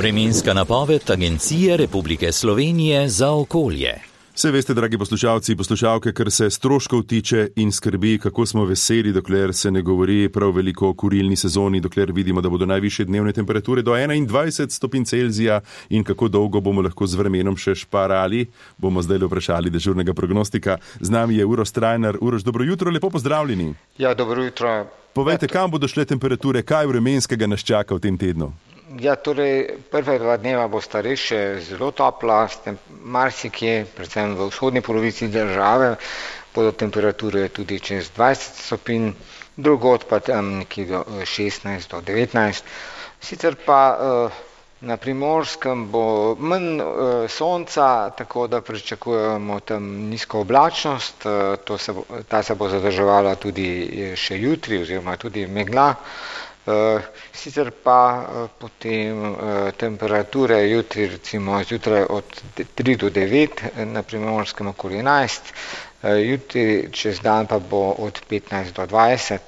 Vremenska napoved Agencije Republike Slovenije za okolje. Vse veste, dragi poslušalci in poslušalke, kar se stroškov tiče in skrbi, kako smo veseli, dokler se ne govori prav veliko o kurilni sezoni, dokler vidimo, da bodo najvišje dnevne temperature do 21 stopinj Celzija in kako dolgo bomo lahko z vremenom še šparali, bomo zdaj vprašali dežurnega prognostika. Z nami je Uroš Strajnar. Uroš, dobro jutro, lepo pozdravljeni. Ja, dobro jutro. Povejte, kam bodo šle temperature, kaj vremenskega nas čaka v tem tednu? Ja, torej, prva 2 dneva bosta res še zelo topla, marsikje, predvsem v vzhodni polovici države, bodo temperature tudi čez 20 stopinj, drugod pa tam nekje do 16 do 19. Sicer pa na Primorskem bo manj sonca, tako da pričakujemo tam nizko oblačnost, ta se bo zadrževala tudi še jutri oziroma tudi megla. Sicer pa potem temperature jutri, recimo zjutraj od 3 do 9, na Primorskem okoli 11, jutri čez dan pa bo od 15 do 20.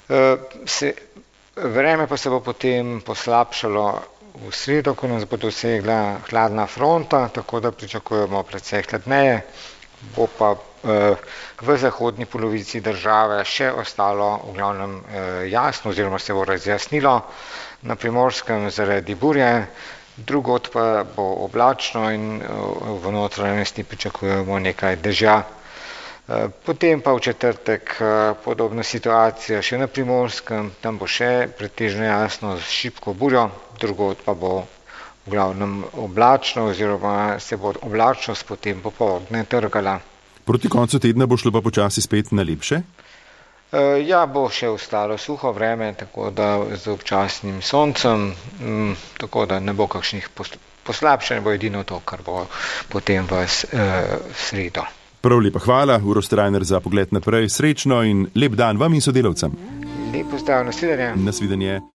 Vreme pa se bo potem poslabšalo v sredo, ko nas bo dosegla hladna fronta, tako da pričakujemo precej hladneje. Bo pa v zahodni polovici države še ostalo v glavnem jasno oziroma se bo razjasnilo, na Primorskem zaradi burje, drugod pa bo oblačno in v notranjosti pričakujemo nekaj dežja. Potem pa v četrtek podobna situacija še na Primorskem, tam bo še pretežno jasno z šibko burjo, drugod pa bo v glavnem oblačno oziroma se bo oblačnost potem popoldne trgala. Proti koncu tedna bo šlo pa počasi spet na lepše? Ja, bo še ostalo suho vreme, tako da z občasnim soncem, tako da ne bo kakšnih poslabšanj, bo edino to, kar bo potem v sredo. Prav lepa hvala, Uroš Strajnar, za pogled naprej. Srečno in lep dan vam in sodelavcem. Lep pozdrav, nasvidenje. Nasvidenje.